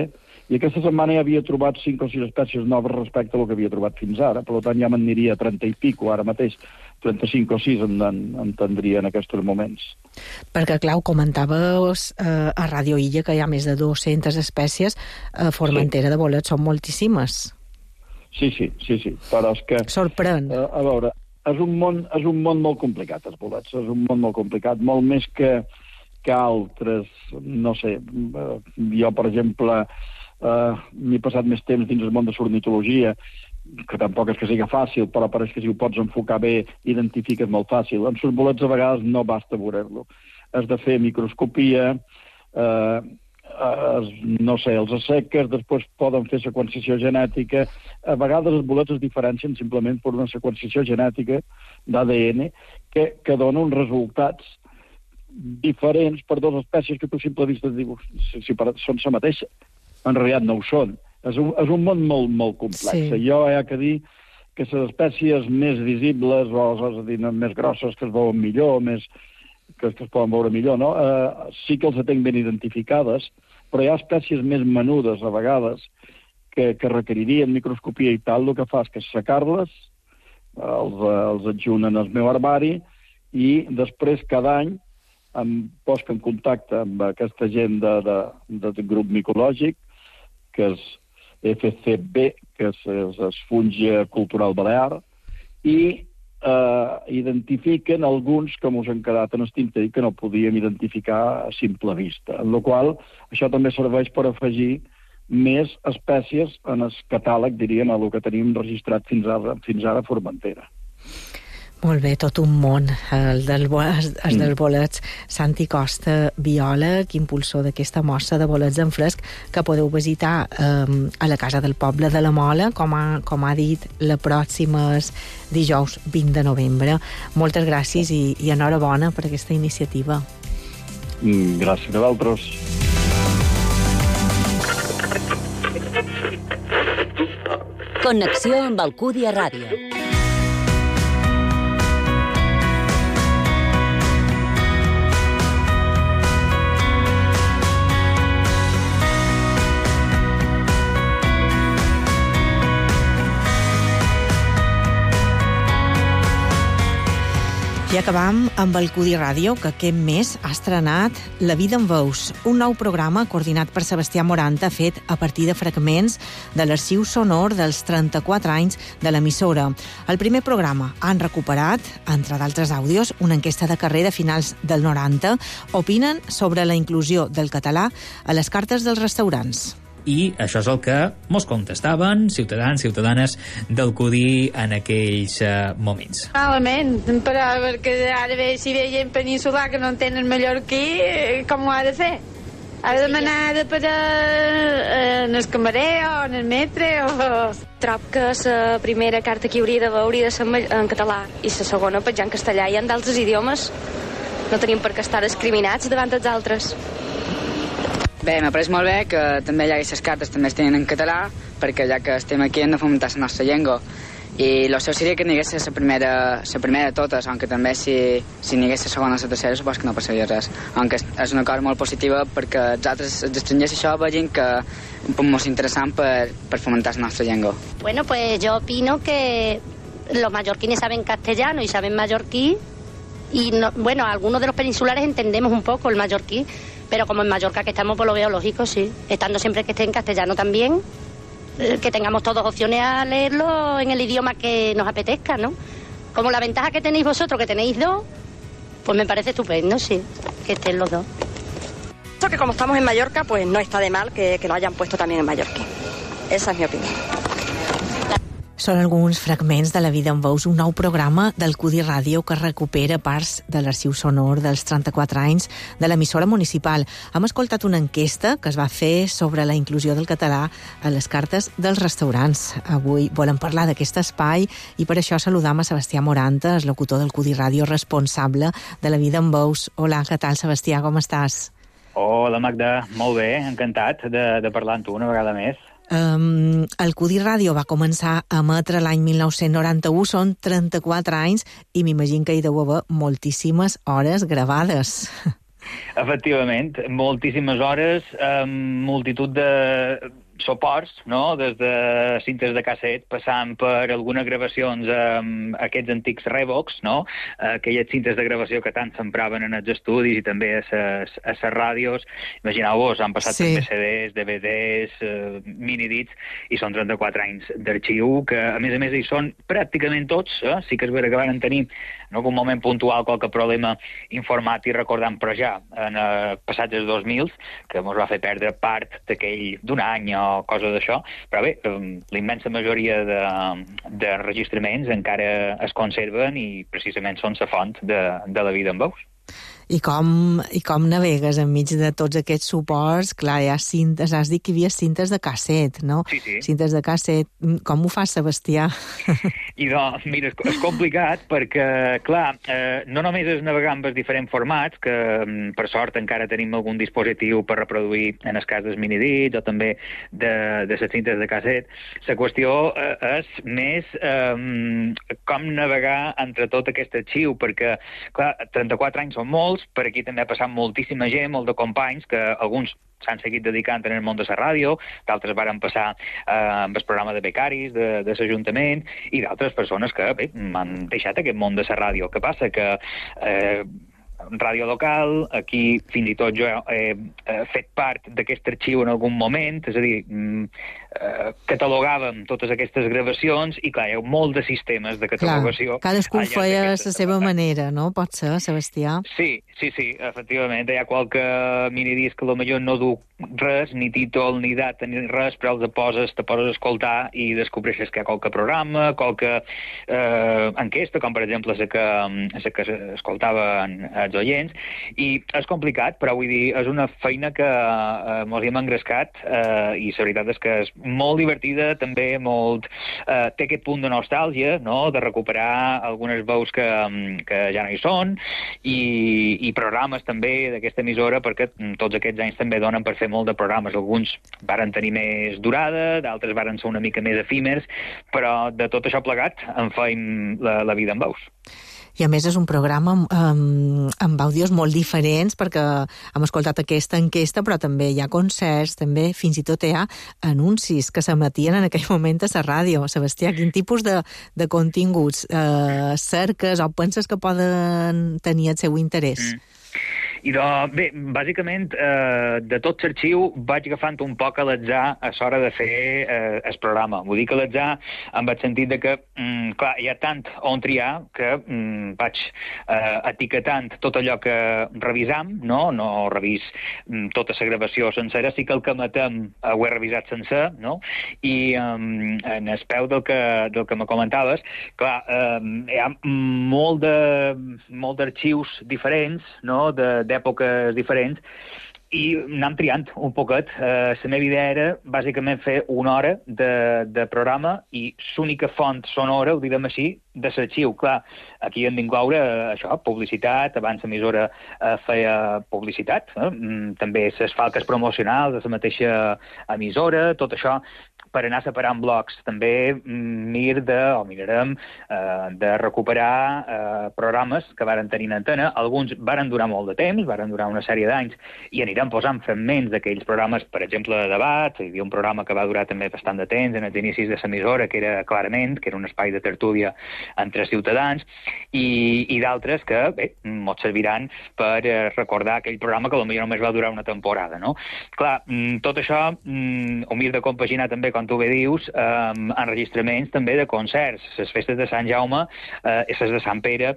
I aquesta setmana ja havia trobat 5 o 6 espècies noves respecte al que havia trobat fins ara, per tant ja me'n aniria a 30 i pico, ara mateix 35 o 6 em tindria en aquests moments. Perquè, clar, ho comentaves a Ràdio Illa, que hi ha més de 200 espècies, a Formentera de bolets són moltíssimes. Sí, però és que... Sorprèn. A veure, és un món molt complicat, els bolets, és un món molt complicat, molt més que altres, no sé, jo, per exemple, m'he passat més temps dins el món de l'ornitologia, que tampoc és que sigui fàcil, però pareix que si ho pots enfocar bé, identifiques molt fàcil. En els bolets a vegades no basta veure-lo. Has de fer microscopia, no sé, els asseques, després poden fer seqüenciació genètica. A vegades els bolets es diferencien simplement per una seqüenciació genètica d'ADN que dona uns resultats diferents per dues espècies que tu a simple vista dius si són la mateixa. En realitat no ho són. És un món molt, molt complex. Sí. Jo he de dir que les espècies més visibles, o és a dir, més grosses, que es veuen millor, que es poden veure millor, no? Sí que els tenc ben identificades, però hi ha espècies més menudes, a vegades, que requeririen microscopia i tal. El que fa és que assecar-les, els adjunen al meu herbari, i després cada any em poso en contacte amb aquesta gent del grup micològic, que és FCB, que és el Fungia Cultural Balear, i identifiquen alguns que ens han quedat en el tintell que no podíem identificar a simple vista. En la qual això també serveix per afegir més espècies en el catàleg, diríem, a el que tenim registrat fins ara a Formentera. Molt bé, tot un món, el dels bolets. Santi Costa, biòleg, impulsor d'aquesta mostra de bolets en fresc, que podeu visitar a la Casa del Poble de la Mola, com ha dit, la pròxima dijous 20 de novembre. Moltes gràcies i enhorabona per aquesta iniciativa. Gràcies a vosaltres. Connexió amb Alcúdia Ràdio. I acabam amb el Cudi Ràdio, que aquest mes ha estrenat La vida en veus, un nou programa coordinat per Sebastià Moranta, fet a partir de fragments de l'arxiu sonor dels 34 anys de l'emissora. El primer programa han recuperat, entre d'altres àudios, una enquesta de carrer de finals del 90. Opinen sobre la inclusió del català a les cartes dels restaurants. I això és el que mos contestaven ciutadans, ciutadanes del Cudi en aquells moments. Malament, però perquè ara ve, si ve gent peninsular que no entenen mallorquí, com ho ha de fer? Ha de demanar de parar en el camarer o en el metre o... Trob que la primera carta que hauria de ser en català i la segona ja en castellà i en d'altres idiomes. No tenim per què estar discriminats davant dels altres. Bé, m'ha pareix molt bé que també hi hagi les cartes també es tenen en català, perquè ja que estem aquí hem de fomentar la nostra llengua. I el seu seria que n'hi hagués la primera de totes, aunque també si n'hi hagués la segona o la tercera supos que no passaria res. Aunque és una cosa molt positiva perquè els altres, els estrangers, això vegin que és molt interessant per fomentar la nostra llengua. Bueno, pues yo opino que los mallorquines saben castellano y saben mallorquí y bueno, algunos de los peninsulares entendemos un poco el mallorquí, pero como en Mallorca que estamos, pues lo veo lógico, sí. Estando siempre que esté en castellano también, que tengamos todos opciones a leerlo en el idioma que nos apetezca, ¿no? Como la ventaja que tenéis vosotros, que tenéis dos, pues me parece estupendo, sí, que estén los dos. Que como estamos en Mallorca, pues no está de mal que lo hayan puesto también en mallorquí. Esa es mi opinión. Són alguns fragments de La vida en veus, un nou programa del Cudi Ràdio que recupera parts de l'arxiu sonor dels 34 anys de l'emissora municipal. Hem escoltat una enquesta que es va fer sobre la inclusió del català a les cartes dels restaurants. Avui volem parlar d'aquest espai i per això saludam a Sebastià Moranta, el locutor del Cudi Ràdio, responsable de La vida en veus. Hola, què tal, Sebastià, com estàs? Hola, Magda, molt bé, encantat de parlar amb tu una vegada més. El Cudi Ràdio va començar a emetre l'any 1991, són 34 anys, i m'imagino que hi deu haver moltíssimes hores gravades. Efectivament, moltíssimes hores, multitud suports, no? Des de cintes de casset, passant per algunes gravacions amb aquests antics Revox, no? Aquelles cintes de gravació que tant s'empraven en els estudis i també a les ràdios. Imagineu-vos, han passat també CDs, DVDs, minidits, i són 34 anys d'arxiu, que a més hi són pràcticament tots, sí que és vera que van tenir en algun moment puntual qualque problema informàtic recordant, però ja en passats els 2000, que ens va fer perdre part d'aquell d'un any o coses d'això, però bé, la immensa majoria de registraments encara es conserven i precisament són la font de la vida amb veus. I com navegues enmig de tots aquests suports? Clar, hi ha cintes, has dit que hi havia cintes de casset, no? Sí. Cintes de casset. Com ho fa, Sebastià? I doncs, mira, és complicat perquè, clar, no només és navegar amb els diferents formats, que per sort encara tenim algun dispositiu per reproduir en el cas dels minidits o també de les cintes de casset. La qüestió és més com navegar entre tot aquest arxiu, perquè, clar, 34 anys són molts, per aquí també ha passat moltíssima gent, molt de companys, que alguns s'han seguit dedicant en el món de la ràdio, d'altres varen passar amb el programa de becaris de l'Ajuntament, i d'altres persones que m'han deixat aquest món de la ràdio. Què passa? Que ràdio local, aquí fins i tot jo he fet part d'aquest arxiu en algun moment, és a dir, catalogàvem totes aquestes gravacions i, clar, hi ha molt de sistemes de catalogació. Clar, cadascú feia a la seva manera, no? Pot ser, Sebastià? Sí, efectivament. Hi ha qualque minidisc que potser no du res, ni títol, ni data, ni res, però te poses a escoltar i descobreixes que hi ha qualque programa, qualque enquesta, com per exemple la que escoltaven els oients, i és complicat, però vull dir, és una feina que mos hi hem engrescat i la veritat és que és molt divertida, també molt... té aquest punt de nostàlgia, no?, de recuperar algunes veus que ja no hi són, i programes també d'aquesta emissora, perquè tots aquests anys també donen per fer molt de programes. Alguns varen tenir més durada, d'altres varen ser una mica més efímers, però de tot això plegat en feim la vida amb veus. I a més és un programa amb àudios molt diferents, perquè hem escoltat aquesta enquesta, però també hi ha concerts, també fins i tot hi ha anuncis que s'emetien en aquell moment a la ràdio. Sebastià, quin tipus de continguts cerques o penses que poden tenir el seu interès? I bé, bàsicament, de tot l'arxiu vaig agafant un poc a l'atzar a l'hora de fer el programa. Vull dir que l'atzar en el sentit de que, clar, hi ha tant on triar que vaig etiquetant tot allò que revisam, no revís tota la gravació sencera, sí que el que matem ho he revisat sencer, no? I en el peu del que me comentaves, clar, hi ha molt d'arxius diferents, no?, d'èpoques diferents, i anem triant un poquet. La meva idea era, bàsicament, fer una hora de programa i l'única font sonora, ho direm així, de l'arxiu. Clar, aquí hem d'incloure això, publicitat, abans l'emissora feia publicitat, també les falques promocionals de la mateixa emissora, tot això per anar separant blocs. També mirarem de recuperar programes que varen tenir en antena. Alguns varen durar molt de temps, varen durar una sèrie d'anys, i anirem posant fragments d'aquells programes, per exemple, de debat. Hi havia un programa que va durar també bastant de temps en els inicis de l'emissora, que era Clarament, que era un espai de tertúlia entre ciutadans, i d'altres que, bé, ens serviran per recordar aquell programa que potser només va durar una temporada, no? Clar, tot això ho mir de compaginar també, com tu bé dius, enregistraments també de concerts. Les festes de Sant Jaume i les de Sant Pere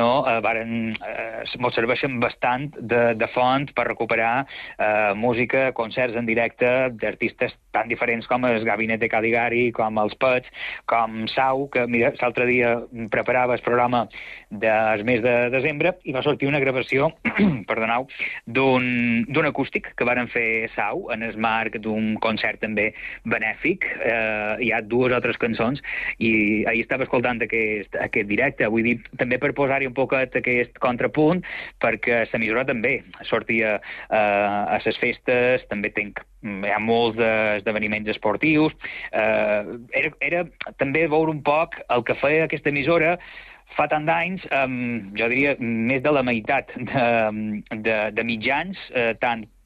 ens serveixen bastant de font per recuperar música, concerts en directe d'artistes tan diferents com el Gabinet de Caligari, com els Pets, com Sau, que mira, l'altre dia preparava el programa del mes de desembre i va sortir una gravació perdoneu, d'un acústic que varen fer Sau en el marc d'un concert també benèfic. Hi ha 2 o 3 cançons i ahir estava escoltant aquest directe, vull dir, també per posar-hi un poquet aquest contrapunt, perquè l'emissora també sortia a les festes, també hi ha molts esdeveniments esportius. Era també veure un poc el que feia aquesta emissora fa tant d'anys, jo diria més de la meitat de mitjans, tant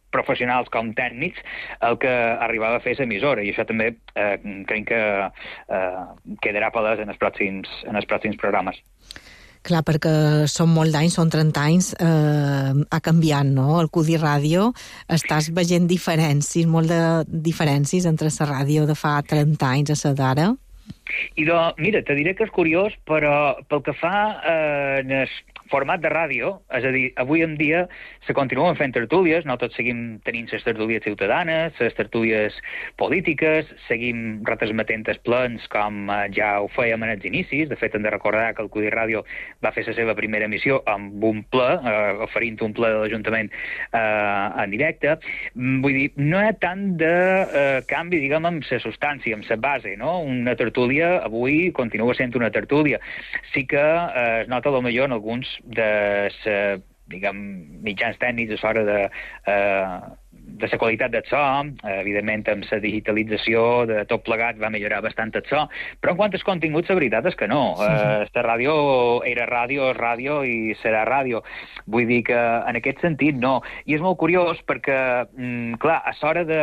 professionals com tècnics el que arribava a fer l'emissora, i això també crec que quedarà palès en els pròxims programes. Clar, perquè són molt d'anys, són 30 anys, ha canviat, no? El QD Ràdio, estàs veient diferències, molt de diferències entre la ràdio de fa 30 anys a la d'ara? Mira, te diré que és curiós, però pel que fa en el format de ràdio, és a dir, avui en dia se continuen fent tertúlies, no tots seguim tenint les tertúlies ciutadanes, les tertúlies polítiques, seguim retransmetent els plens com ja ho fèiem en els inicis. De fet, hem de recordar que el QD Ràdio va fer la seva primera emissió amb un ple, oferint un ple de l'Ajuntament en directe. Vull dir, no hi ha tant de canvi, diguem, amb la substància, amb la base, no? Una tertúlia avui continua sent una tertúlia. Sí que es nota potser en alguns diguem, mitjans tècnics a l'hora de la qualitat del so. Evidentment, amb la digitalització de tot plegat va millorar bastant el so, però en quant als continguts, la veritat és que no. Esta ràdio era ràdio, és ràdio i serà ràdio. Vull dir que en aquest sentit no. I és molt curiós perquè, clar, a l'hora de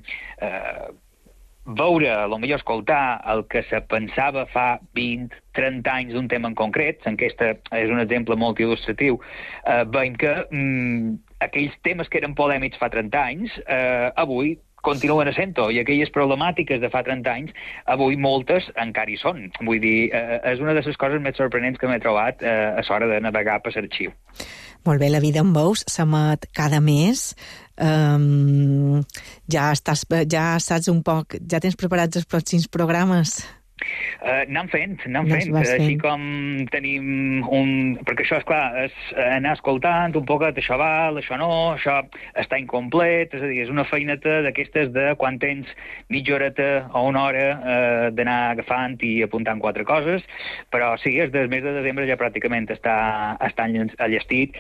veure, potser escoltar el que se pensava fa 20, 30 anys d'un tema en concret, l'enquesta és un exemple molt il·lustratiu, veiem que aquells temes que eren polèmics fa 30 anys, avui continuen essent-ho, i aquelles problemàtiques de fa 30 anys, avui moltes encara hi són. Vull dir, és una de les coses més sorprenents que m'he trobat a l'hora de navegar per l'arxiu. Molt bé, La vida en veus s'emet cada mes. Ja saps un poc, ja tens preparats els pròxims programes? Anant fent. Així com tenim perquè això, esclar, és anar escoltant un poquet, això val, això no, això està incomplet, és a dir, és una feineta d'aquestes de quan tens mitja horeta o una hora d'anar agafant i apuntant 4 coses, però sí, des del mes de desembre ja pràcticament està enllestit,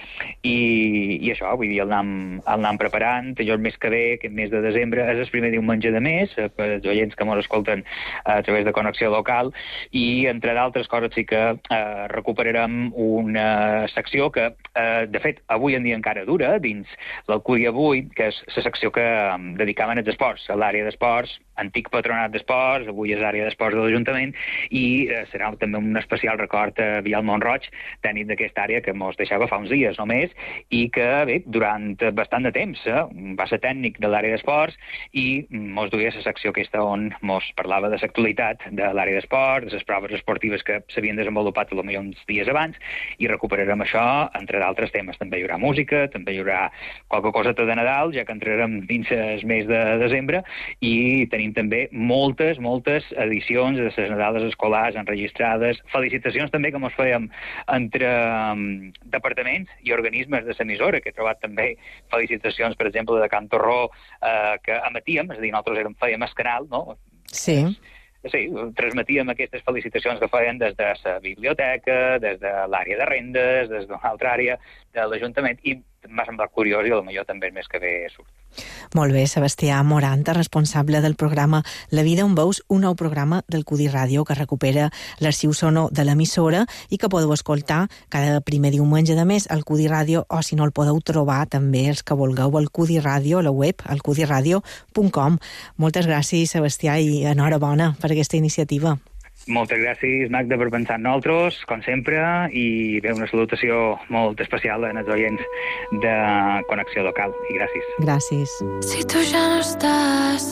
i això, vull dir, el anem preparant. Jo el mes que ve, aquest mes de desembre, és el primer diumenge de mes, per els oients que ens escolten a través de Connexió Local, i entre d'altres coses sí que recuperarem una secció que, de fet, avui en dia encara dura dins l'Alcúdia avui, que és la secció que dedicaven als esports, a l'àrea d'esports, antic patronat d'esports, avui és l'àrea d'esports de l'Ajuntament, i serà també un especial record a Vial Montroig, tècnic d'aquesta àrea que mos deixava fa uns dies només, i que, bé, durant bastant de temps va ser tècnic de l'àrea d'esports i mos duia la secció aquesta on mos parlava de l'actualitat de l'àrea d'esports, de les proves esportives que s'havien desenvolupat potser uns dies abans, i recuperarem això, entre d'altres temes. També hi haurà música, també hi haurà qualque cosa de Nadal, ja que entrarem dins el mes de desembre, i tenim també moltes edicions de les Nadales escolars enregistrades, felicitacions també que mos fèiem entre departaments i organismes de l'emissora, que he trobat també felicitacions, per exemple, de Can Torró, que emetíem, és a dir, nosaltres fèiem el canal, no? Sí. Sí, transmetíem aquestes felicitacions que feien des de la biblioteca, des de l'àrea de rendes, des d'una altra àrea de l'Ajuntament, i m'ha semblat curiós, i potser també el mes que ve surt. Molt bé, Sebastià Moranta, responsable del programa La vida en veus, un nou programa del QD Ràdio que recupera l'arxiu sonor de l'emissora i que podeu escoltar cada primer diumenge de mes al QD Ràdio, o si no el podeu trobar també els que vulgueu al QD Ràdio, a la web, al qdradio.com. Moltes gràcies, Sebastià, i enhorabona per aquesta iniciativa. Moltes gràcies, Magda, per pensar en nosaltres, com sempre, i bé, una salutació molt especial als oients de Connexió Local, i gràcies. Gràcies. Si tu ja no estàs,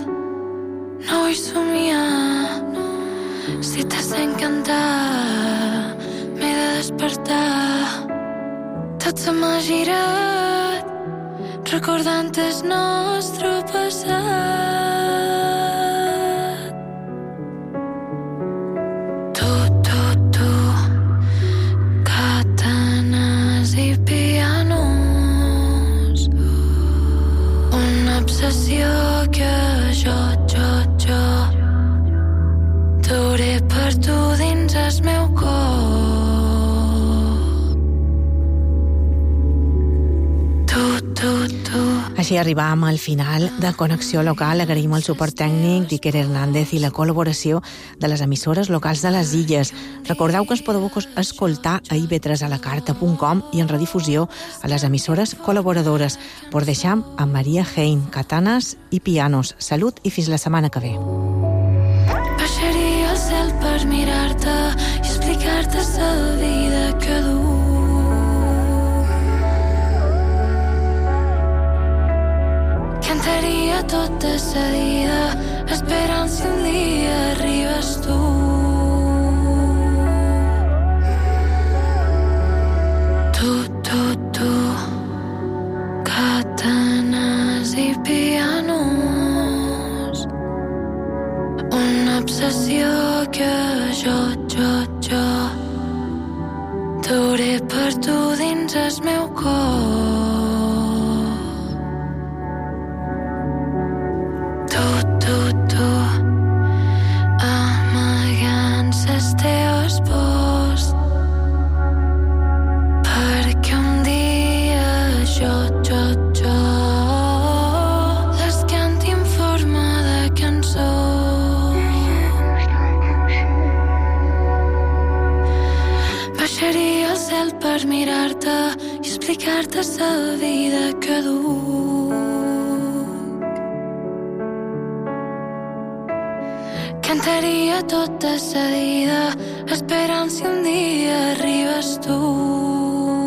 no vull somiar. Si t'has d'encantar, m'he de despertar. Tot se m'ha girat, recordant el nostre passat. I pianos, una obsessió que jo duré per tu dins el meu cor. Tu. Així arribam al final de Connexió Local. Agraïm el suport tècnic d'Iker Hernández i la col·laboració de les emissores locals de les Illes. Recordeu que ens podeu escoltar a ib3alacarta.com i en redifusió a les emissores col·laboradores. Por deixam amb Maria Hein, Katanas i Pianos. Salut i fins la setmana que ve. Baixaria al cel per mirar-te i explicar-te la vida que du. Cantaria tota sa vida esperant si un dia arribes tu. Tu, Katanas i pianos, una obsessió que jo duré per tu dins el meu cor. Tu, amagant les teves pors, perquè un dia jo les canti en forma de cançó. Baixaria al cel per mirar-te i explicar-te la vida que duc. Cantaria tota sa vida esperant si un dia arribes tu.